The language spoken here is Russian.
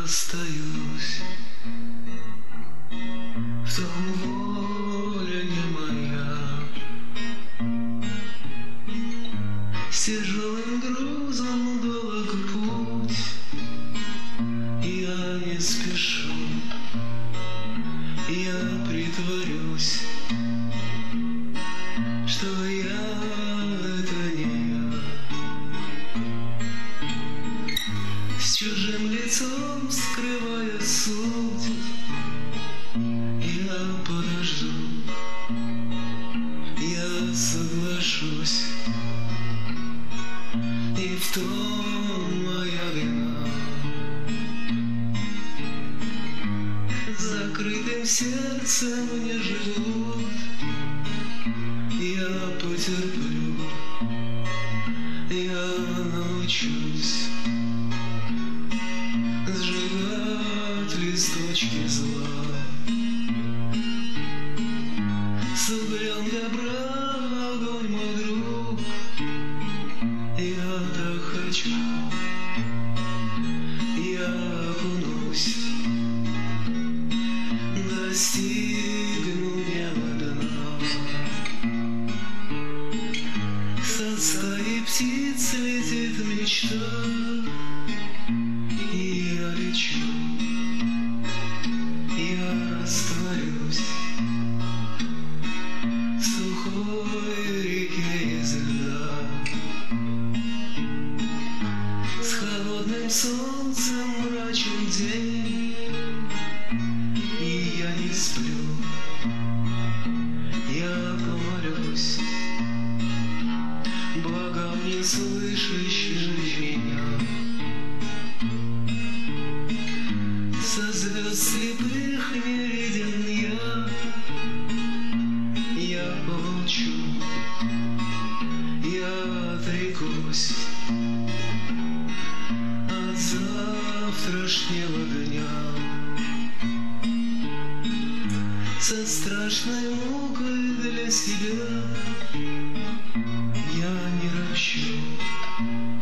остаюсь в том, воля не моя. С тяжелым грузом долг путь, я не спешу, я притворюсь, что я — это не я. С чужим лицом, скрывая суть, я подожду, я соглашусь, и в том моя вина. Закрытым сердцем не живут, я потерплю, я научусь сжигать листочки зла. С углем добра огонь, мой друг, я так хочу, я окунусь, достигну неба дна. Со стаи птиц летит мечта, и я лечу, я растворюсь в сухой реке из льда. С холодным солнцем мрачен день, и я не сплю, я помолюсь богам, не слышащим меня. Со звезд слепых не виден я помолчу, я отрекусь от завтрашнего дня. Со страшной мукой для себя я не ропщу,